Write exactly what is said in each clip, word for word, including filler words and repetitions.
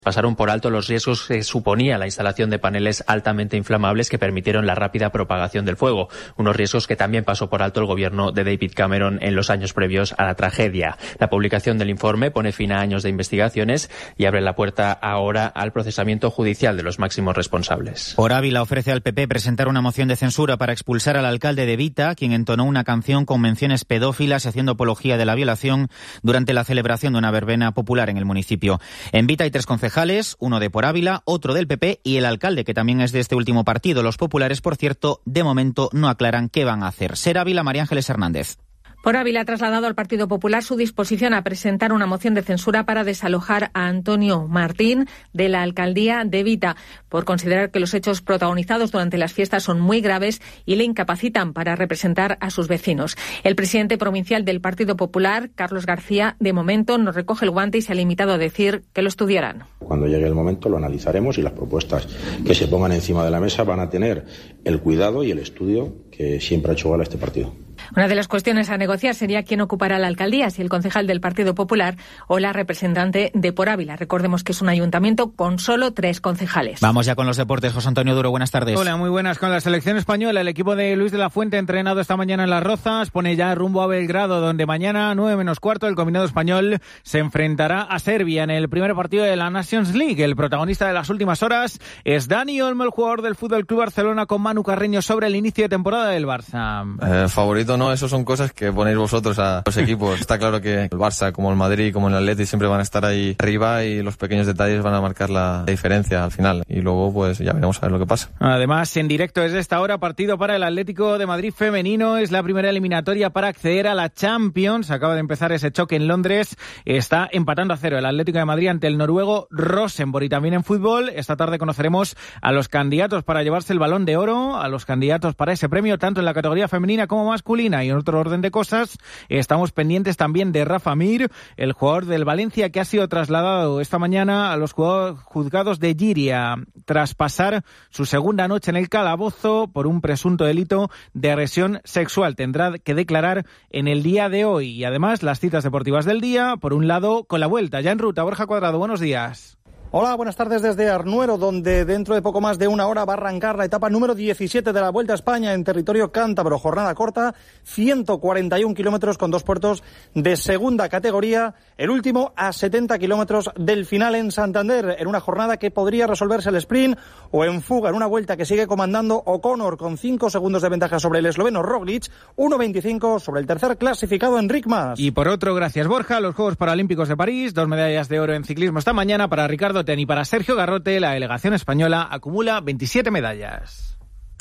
Pasaron por alto los riesgos que suponía la instalación de paneles altamente inflamables que permitieron la rápida propagación del fuego, unos riesgos que también pasó por alto el gobierno de David Cameron en los años previos a la tragedia. La publicación del informe pone fin a años de investigaciones y abre la puerta ahora al procesamiento judicial de los máximos responsables. Por Ávila ofrece al P P presentar una moción de censura para expulsar al alcalde de Vita, quien entonó una canción con menciones pedófilas y haciendo apología de la violación durante la celebración de una verbena popular en el municipio. En Vita hay tres concejales, uno de Por Ávila, otro del P P y el alcalde, que también es de este último partido. Los populares, por cierto, de momento no aclaran qué van a hacer. Ser Ávila, María Ángeles Hernández. Por Ávila ha trasladado al Partido Popular su disposición a presentar una moción de censura para desalojar a Antonio Martín de la alcaldía de Vita, por considerar que los hechos protagonizados durante las fiestas son muy graves y le incapacitan para representar a sus vecinos. El presidente provincial del Partido Popular, Carlos García, de momento no recoge el guante y se ha limitado a decir que lo estudiarán. Cuando llegue el momento lo analizaremos y las propuestas que se pongan encima de la mesa van a tener el cuidado y el estudio que siempre ha hecho gala este partido. Una de las cuestiones a negociar sería quién ocupará la alcaldía, si el concejal del Partido Popular o la representante de Por Ávila. Recordemos que es un ayuntamiento con solo tres concejales. Vamos ya con los deportes. José Antonio Duro, buenas tardes. Hola, muy buenas. Con la selección española, el equipo de Luis de la Fuente, entrenado esta mañana en Las Rozas, pone ya rumbo a Belgrado, donde mañana, nueve menos cuarto, el combinado español se enfrentará a Serbia en el primer partido de la Nations League. El protagonista de las últimas horas es Dani Olmo, el jugador del Fútbol Club Barcelona, con Manu Carreño sobre el inicio de temporada del Barça. Eh, favorito no, eso son cosas que ponéis vosotros a los equipos. Está claro que el Barça, como el Madrid, como el Atleti, siempre van a estar ahí arriba y los pequeños detalles van a marcar la diferencia al final. Y luego, pues ya veremos a ver lo que pasa. Además, en directo desde esta hora, partido para el Atlético de Madrid femenino. Es la primera eliminatoria para acceder a la Champions. Acaba de empezar ese choque en Londres. Está empatando a cero el Atlético de Madrid ante el noruego Rosenborg. Y también en fútbol, esta tarde conoceremos a los candidatos para llevarse el Balón de Oro, a los candidatos para ese premio, tanto en la categoría femenina como masculina. Y en otro orden de cosas, estamos pendientes también de Rafa Mir, el jugador del Valencia, que ha sido trasladado esta mañana a los juzgados de Lliria tras pasar su segunda noche en el calabozo por un presunto delito de agresión sexual. Tendrá que declarar en el día de hoy. Y además, las citas deportivas del día, por un lado, con la Vuelta. Ya en ruta, Borja Cuadrado, buenos días. Hola, buenas tardes desde Arnuero, donde dentro de poco más de una hora va a arrancar la etapa número diecisiete de la Vuelta a España en territorio cántabro. Jornada corta, ciento cuarenta y un kilómetros con dos puertos de segunda categoría. El último a setenta kilómetros del final en Santander, en una jornada que podría resolverse el sprint o en fuga, en una vuelta que sigue comandando O'Connor con cinco segundos de ventaja sobre el esloveno Roglic, uno veinticinco sobre el tercer clasificado Enric Mas. Y por otro, gracias Borja, los Juegos Paralímpicos de París, dos medallas de oro en ciclismo esta mañana para Ricardo y para Sergio Garrote. La delegación española acumula veintisiete medallas.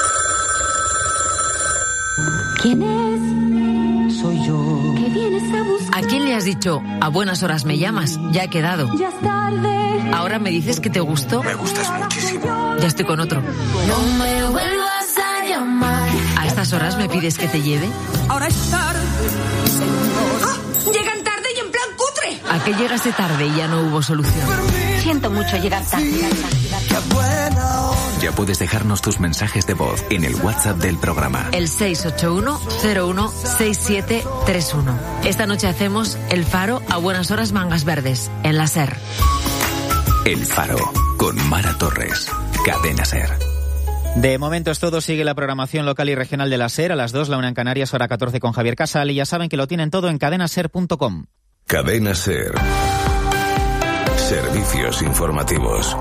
¿Quién es? Soy yo. ¿Qué vienes a buscar? ¿A quién le has dicho a buenas horas me llamas? Ya he quedado. Ya es tarde. Ahora me dices que te gustó. Me gustas muchísimo. Ya estoy con otro. No me vuelvas a llamar. ¿A estas horas me pides que te lleve? Ahora es tarde. ¡Oh! Llegan tarde y en plan cutre. ¿A qué llegaste tarde y ya no hubo solución? Siento mucho llegar tarde. Ya puedes dejarnos tus mensajes de voz en el WhatsApp del programa. El seis ocho uno cero uno seis siete tres uno. Esta noche hacemos El Faro a buenas horas Mangas Verdes, en la SER. El Faro, con Mara Torres. Cadena SER. De momento es todo. Sigue la programación local y regional de la SER. A las dos, la una en Canarias, hora catorce con Javier Casal. Y ya saben que lo tienen todo en cadena ser punto com. Cadena SER. Servicios informativos.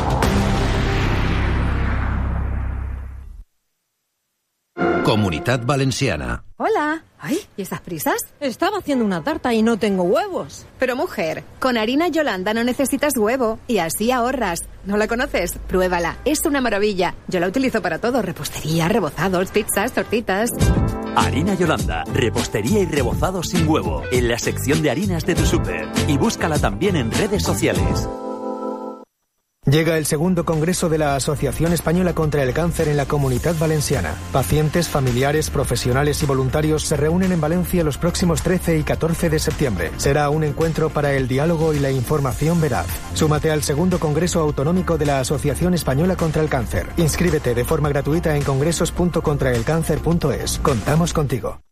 Comunitat Valenciana. Hola. Ay, ¿y estas prisas? Estaba haciendo una tarta y no tengo huevos. Pero mujer, con harina Yolanda no necesitas huevo y así ahorras. ¿No la conoces? Pruébala, es una maravilla. Yo la utilizo para todo, repostería, rebozados, pizzas, tortitas. Harina Yolanda, repostería y rebozados sin huevo, en la sección de harinas de tu súper. Y búscala también en redes sociales. Llega el segundo congreso de la Asociación Española contra el Cáncer en la Comunitat Valenciana. Pacientes, familiares, profesionales y voluntarios se reúnen en Valencia los próximos trece y catorce de septiembre. Será un encuentro para el diálogo y la información veraz. Súmate al segundo congreso autonómico de la Asociación Española contra el Cáncer. Inscríbete de forma gratuita en congresos punto contraelcáncer punto es. Contamos contigo.